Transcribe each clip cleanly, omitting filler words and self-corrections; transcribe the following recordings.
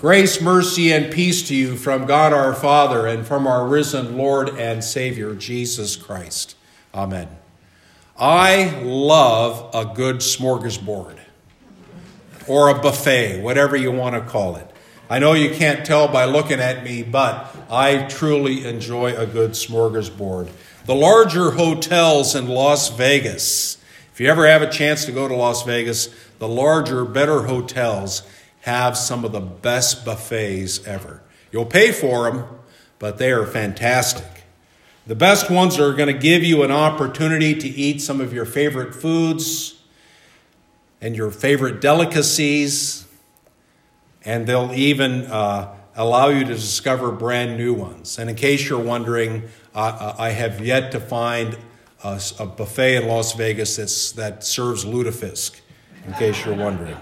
Grace, mercy, and peace to you from God our Father and from our risen Lord and Savior, Jesus Christ. Amen. I love a good smorgasbord or a buffet, whatever you want to call it. I know you can't tell by looking at me, but I truly enjoy a good smorgasbord. The larger hotels in Las Vegas, if you ever have a chance to go to Las Vegas, the larger, better hotels have some of the best buffets ever. You'll pay for them, but they are fantastic. The best ones are going to give you an opportunity to eat some of your favorite foods and your favorite delicacies, and they'll even allow you to discover brand new ones. And in case you're wondering, I have yet to find a buffet in Las Vegas that serves lutefisk, in case you're wondering.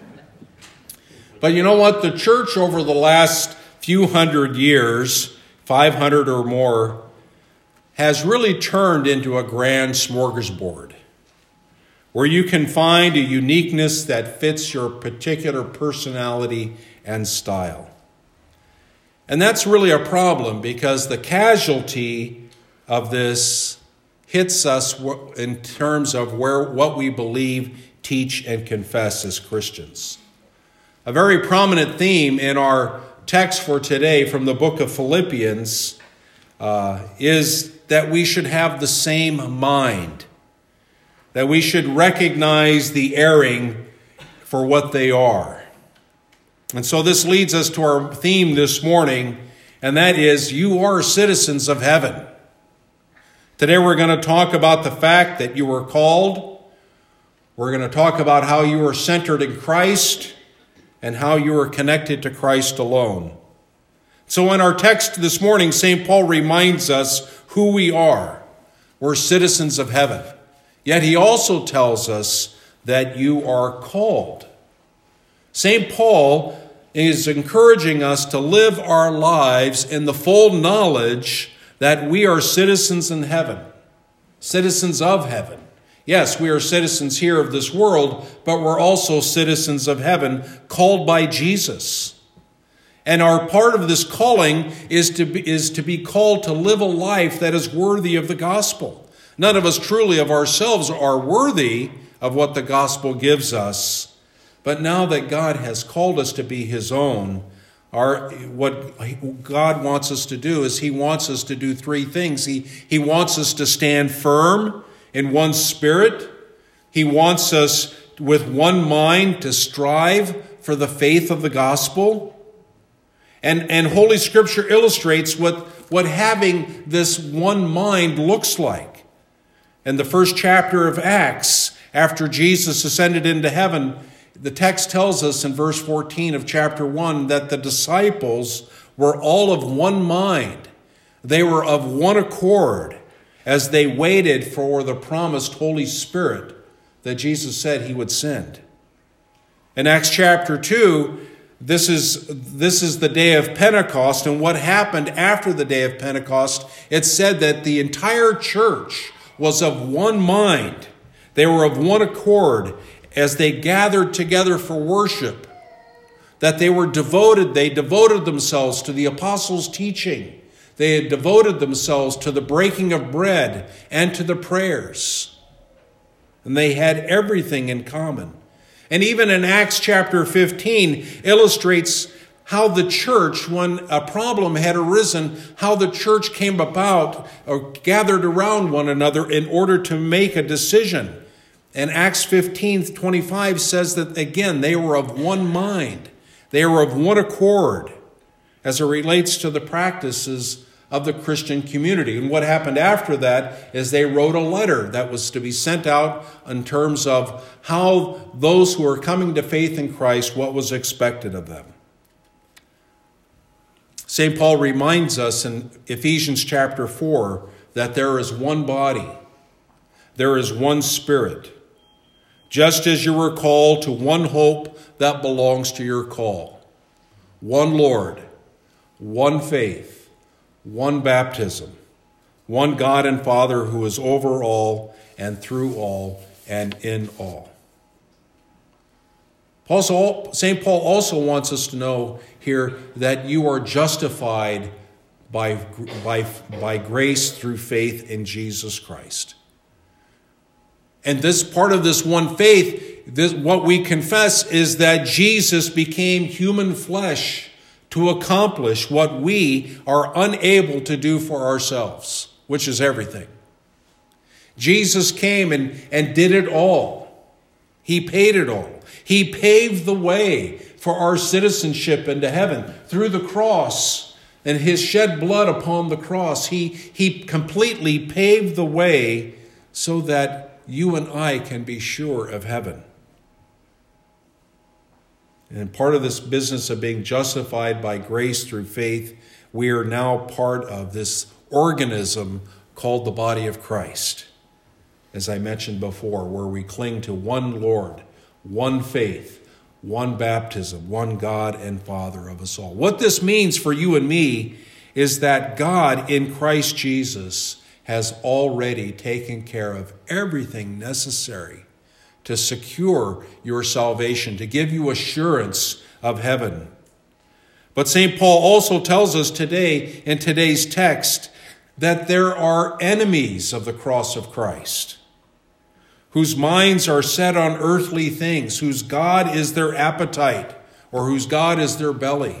But you know what? The church over the last few hundred years, 500 or more, has really turned into a grand smorgasbord where you can find a uniqueness that fits your particular personality and style. And that's really a problem because the casualty of this hits us in terms of what we believe, teach, and confess as Christians. A very prominent theme in our text for today from the book of Philippians is that we should have the same mind, that we should recognize the erring for what they are. And so this leads us to our theme this morning, and that is, you are citizens of heaven. Today we're going to talk about the fact that you were called. We're going to talk about how you are centered in Christ and how you are connected to Christ alone. So in our text this morning, St. Paul reminds us who we are. We're citizens of heaven. Yet he also tells us that you are called. St. Paul is encouraging us to live our lives in the full knowledge that we are citizens in heaven, citizens of heaven. Yes, we are citizens here of this world, but we're also citizens of heaven, called by Jesus. And our part of this calling is to be called to live a life that is worthy of the gospel. None of us truly of ourselves are worthy of what the gospel gives us. But now that God has called us to be his own, what God wants us to do is he wants us to do three things. He wants us to stand firm in one spirit. He wants us with one mind to strive for the faith of the gospel. And Holy Scripture illustrates what having this one mind looks like. In the first chapter of Acts, after Jesus ascended into heaven, the text tells us in verse 14 of chapter 1 that the disciples were all of one mind. They were of one accord as they waited for the promised Holy Spirit that Jesus said he would send. In Acts chapter 2, this is the day of Pentecost, and what happened after the day of Pentecost, it said that the entire church was of one mind. They were of one accord as they gathered together for worship, that they devoted themselves to the apostles' teaching. They had devoted themselves to the breaking of bread and to the prayers. And they had everything in common. And even in Acts chapter 15 illustrates how the church, when a problem had arisen, how the church came about or gathered around one another in order to make a decision. And Acts 15:25 says that, again, they were of one mind. They were of one accord as it relates to the practices of the Christian community. And what happened after that is they wrote a letter that was to be sent out in terms of how those who are coming to faith in Christ, what was expected of them. St. Paul reminds us in Ephesians chapter 4 that there is one body, there is one spirit, just as you were called to one hope that belongs to your call. One Lord, one faith, one baptism, one God and Father who is over all and through all and in all. St. Paul also wants us to know here that you are justified by grace through faith in Jesus Christ. And this part of this one faith, what we confess is that Jesus became human flesh to accomplish what we are unable to do for ourselves, which is everything. Jesus came and did it all. He paid it all. He paved the way for our citizenship into heaven through the cross and his shed blood upon the cross. He completely paved the way so that you and I can be sure of heaven. And part of this business of being justified by grace through faith, we are now part of this organism called the body of Christ. As I mentioned before, where we cling to one Lord, one faith, one baptism, one God and Father of us all. What this means for you and me is that God in Christ Jesus has already taken care of everything necessary to secure your salvation, to give you assurance of heaven. But St. Paul also tells us today, in today's text, that there are enemies of the cross of Christ, whose minds are set on earthly things, whose God is their appetite, or whose God is their belly.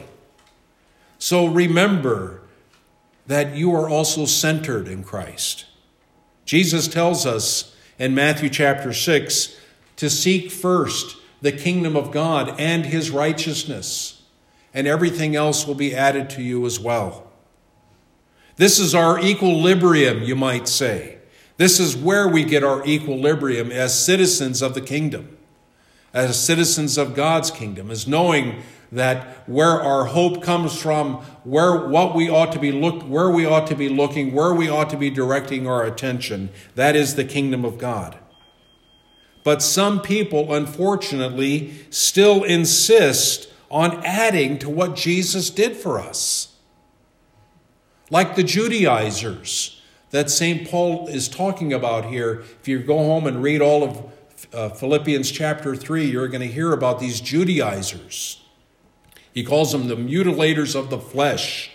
So remember that you are also centered in Christ. Jesus tells us in Matthew chapter 6 to seek first the kingdom of God and his righteousness, and everything else will be added to you as well. This is our equilibrium, you might say. This is where we get our equilibrium as citizens of the kingdom, as citizens of God's kingdom, as knowing that where our hope comes from, where we ought to be looking, where we ought to be directing our attention, that is the kingdom of God. But some people, unfortunately, still insist on adding to what Jesus did for us. Like the Judaizers that St. Paul is talking about here. If you go home and read all of Philippians chapter 3, you're going to hear about these Judaizers. He calls them the mutilators of the flesh.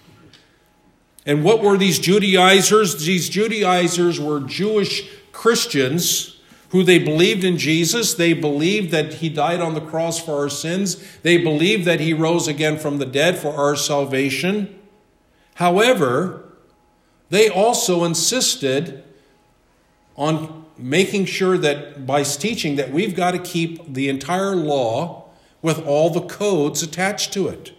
And what were these Judaizers? These Judaizers were Jewish Christians who they believed in Jesus. They believed that he died on the cross for our sins. They believed that he rose again from the dead for our salvation. However, they also insisted on making sure that by teaching that we've got to keep the entire law with all the codes attached to it.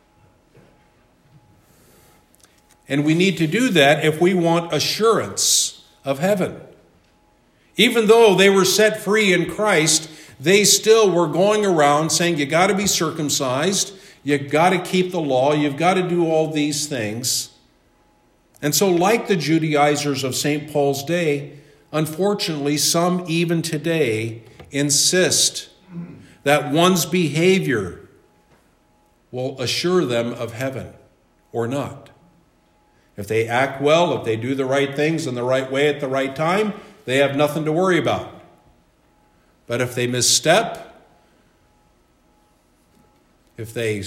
And we need to do that if we want assurance of heaven. Even though they were set free in Christ, they still were going around saying, you got to be circumcised, you got to keep the law, you've got to do all these things. And so, like the Judaizers of St. Paul's day, unfortunately, some even today insist that one's behavior will assure them of heaven or not. If they act well, if they do the right things in the right way at the right time, they have nothing to worry about. But if they misstep, if they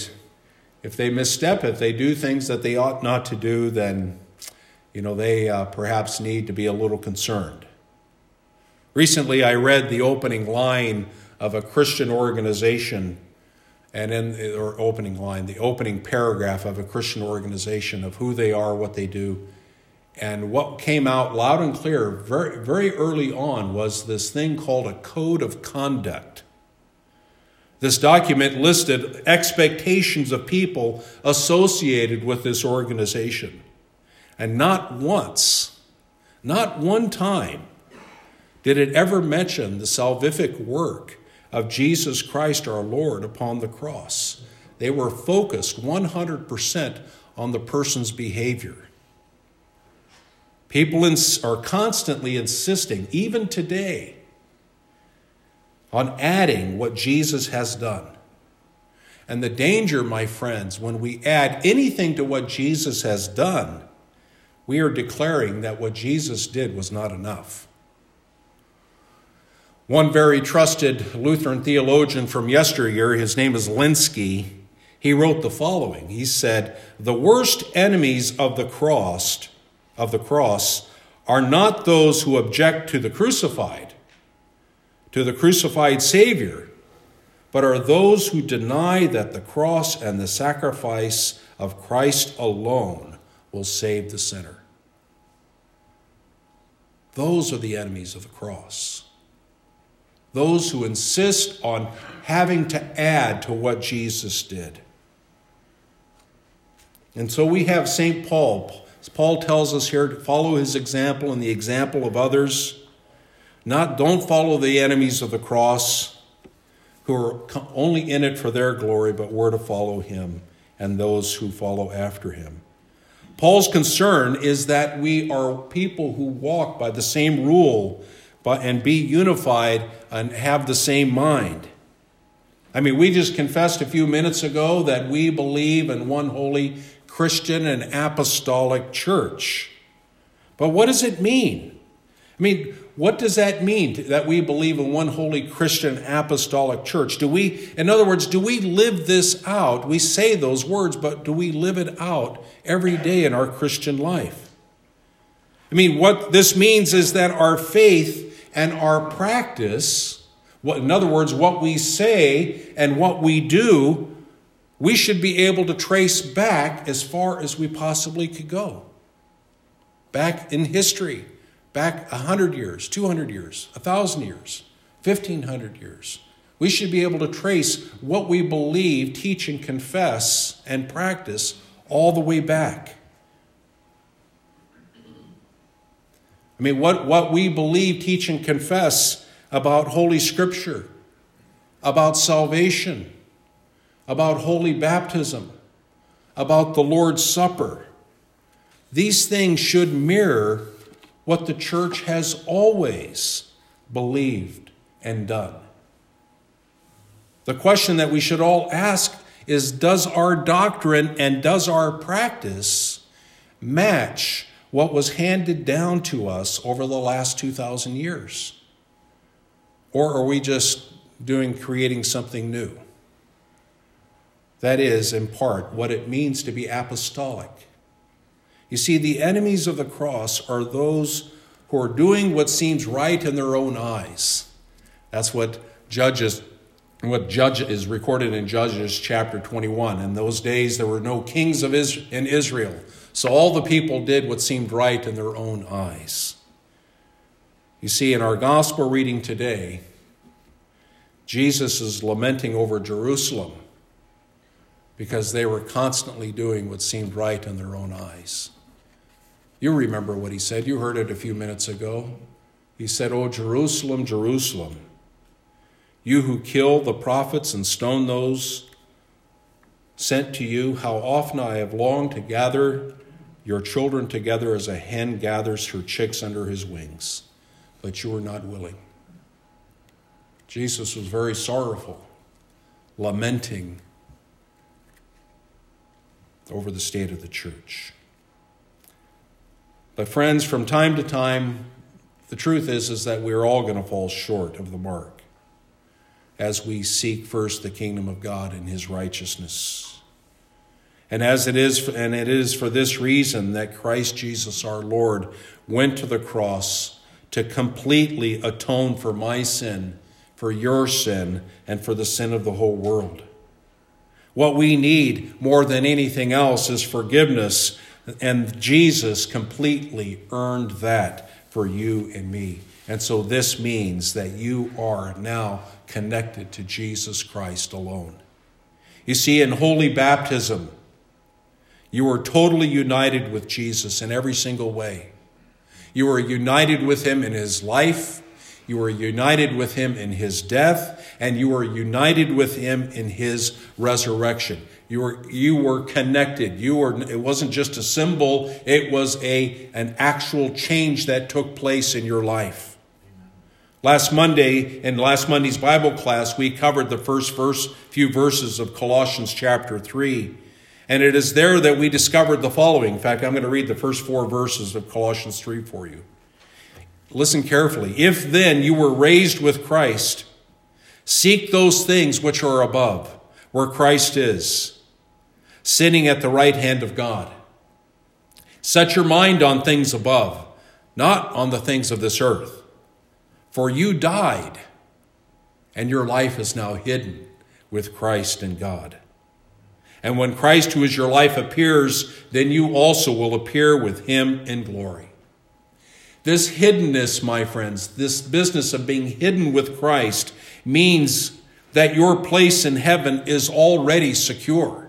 do things that they ought not to do, then they perhaps need to be a little concerned. Recently, I read the opening line of a Christian organization, the opening paragraph of a Christian organization of who they are, what they do. And what came out loud and clear very, very early on was this thing called a code of conduct. This document listed expectations of people associated with this organization. And not once, not one time, did it ever mention the salvific work of Jesus Christ our Lord upon the cross. They were focused 100% on the person's behavior. People are constantly insisting, even today, on adding what Jesus has done. And the danger, my friends, when we add anything to what Jesus has done, we are declaring that what Jesus did was not enough. One very trusted Lutheran theologian from yesteryear, his name is Lenski, he wrote the following. He said, "The worst enemies of the cross are not those who object to the crucified Savior, but are those who deny that the cross and the sacrifice of Christ alone will save the sinner." Those are the enemies of the cross. Those who insist on having to add to what Jesus did. And so we have St. Paul. Paul tells us here to follow his example and the example of others. Don't follow the enemies of the cross who are only in it for their glory, but we're to follow him and those who follow after him. Paul's concern is that we are people who walk by the same rule and be unified and have the same mind. I mean, we just confessed a few minutes ago that we believe in one holy Christian and apostolic church. But what does it mean? I mean, what does that mean, that we believe in one holy Christian apostolic church? In other words, do we live this out? We say those words, but do we live it out every day in our Christian life? I mean, what this means is that our faith and our practice, in other words, what we say and what we do, we should be able to trace back as far as we possibly could go. Back in history, back 100 years, 200 years, 1,000 years, 1,500 years. We should be able to trace what we believe, teach, and confess and practice all the way back. I mean, what we believe, teach, and confess about Holy Scripture, about salvation, about holy baptism, about the Lord's Supper. These things should mirror what the church has always believed and done. The question that we should all ask is, does our doctrine and does our practice match what was handed down to us over the last 2,000 years? Or are we just creating something new? That is, in part, what it means to be apostolic. You see, the enemies of the cross are those who are doing what seems right in their own eyes. That's what is recorded in Judges chapter 21. In those days, there were no kings in Israel, so all the people did what seemed right in their own eyes. You see, in our gospel reading today, Jesus is lamenting over Jerusalem because they were constantly doing what seemed right in their own eyes. You remember what he said. You heard it a few minutes ago. He said, "O Jerusalem, Jerusalem, you who kill the prophets and stone those sent to you, how often I have longed to gather your children together as a hen gathers her chicks under his wings, but you were not willing." Jesus was very sorrowful, lamenting over the state of the church. But friends, from time to time, the truth is that we're all going to fall short of the mark as we seek first the kingdom of God and his righteousness. And it is for this reason that Christ Jesus our Lord went to the cross to completely atone for my sin, for your sin, and for the sin of the whole world. What we need more than anything else is forgiveness, and Jesus completely earned that for you and me. And so this means that you are now connected to Jesus Christ alone. You see, in holy baptism, you are totally united with Jesus in every single way. You are united with him in his life. You are united with him in his death, and you are united with him in his resurrection. You were connected. It wasn't just a symbol, it was an actual change that took place in your life. Last Monday, in last Monday's Bible class, we covered the first few verses of Colossians chapter 3. And it is there that we discovered the following. In fact, I'm going to read the first 4 verses of Colossians 3 for you. listen carefully. If then you were raised with Christ, seek those things which are above, where Christ is, sitting at the right hand of God. Set your mind on things above, not on the things of this earth. For you died, and your life is now hidden with Christ in God. And when Christ, who is your life, appears, then you also will appear with him in glory. This hiddenness, my friends, this business of being hidden with Christ means that your place in heaven is already secure.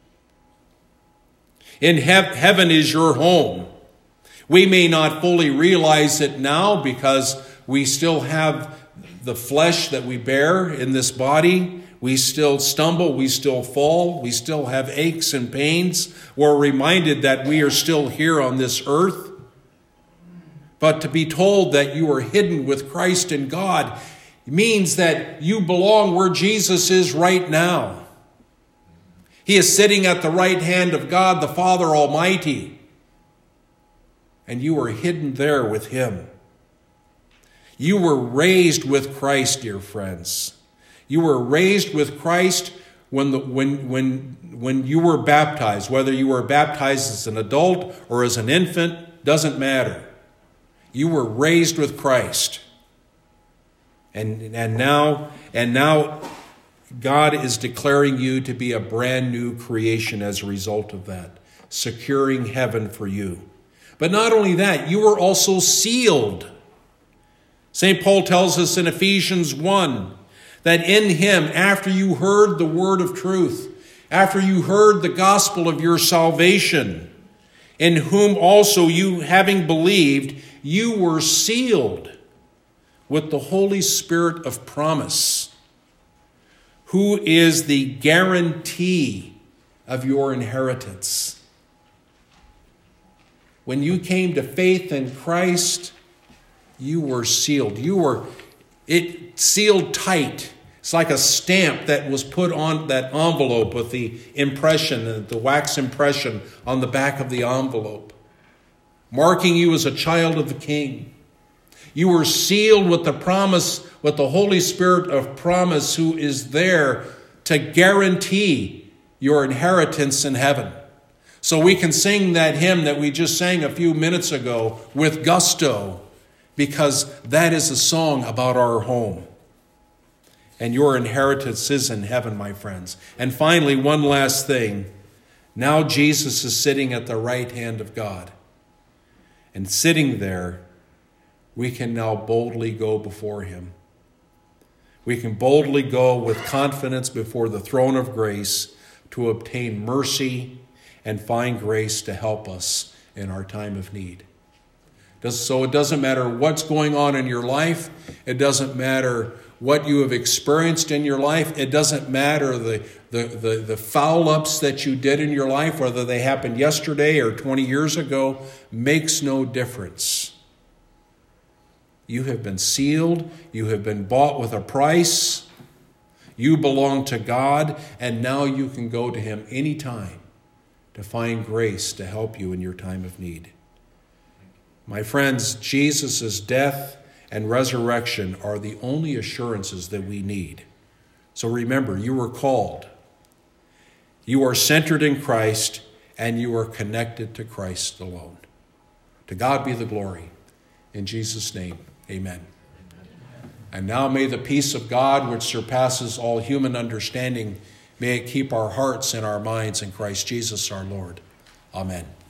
In heaven is your home. We may not fully realize it now because we still have the flesh that we bear in this body. We still stumble, we still fall, we still have aches and pains. We're reminded that we are still here on this earth. But to be told that you are hidden with Christ in God means that you belong where Jesus is right now. He is sitting at the right hand of God, the Father Almighty. And you are hidden there with him. You were raised with Christ, dear friends. You were raised with Christ when you were baptized. Whether you were baptized as an adult or as an infant, doesn't matter. You were raised with Christ. And now God is declaring you to be a brand new creation as a result of that, securing heaven for you. But not only that, you were also sealed. St. Paul tells us in Ephesians 1 that in him, after you heard the word of truth, after you heard the gospel of your salvation, in whom also you, having believed, you were sealed with the Holy Spirit of promise, who is the guarantee of your inheritance. When you came to faith in Christ, you were sealed. It sealed tight. It's like a stamp that was put on that envelope with the impression, the wax impression on the back of the envelope, marking you as a child of the King. You were sealed with the promise, with the Holy Spirit of promise, who is there to guarantee your inheritance in heaven. So we can sing that hymn that we just sang a few minutes ago with gusto, because that is a song about our home. And your inheritance is in heaven, my friends. And finally, one last thing. Now Jesus is sitting at the right hand of God. And sitting there, we can now boldly go before him. We can boldly go with confidence before the throne of grace to obtain mercy and find grace to help us in our time of need. So it doesn't matter what's going on in your life. It doesn't matter what you have experienced in your life. It doesn't matter the foul-ups that you did in your life, whether they happened yesterday or 20 years ago, makes no difference. You have been sealed. You have been bought with a price. You belong to God, and now you can go to him anytime to find grace to help you in your time of need. My friends, Jesus' death and resurrection are the only assurances that we need. So remember, you were called. You are centered in Christ, and you are connected to Christ alone. To God be the glory. In Jesus' name, amen. And now may the peace of God, which surpasses all human understanding, may it keep our hearts and our minds in Christ Jesus our Lord. Amen.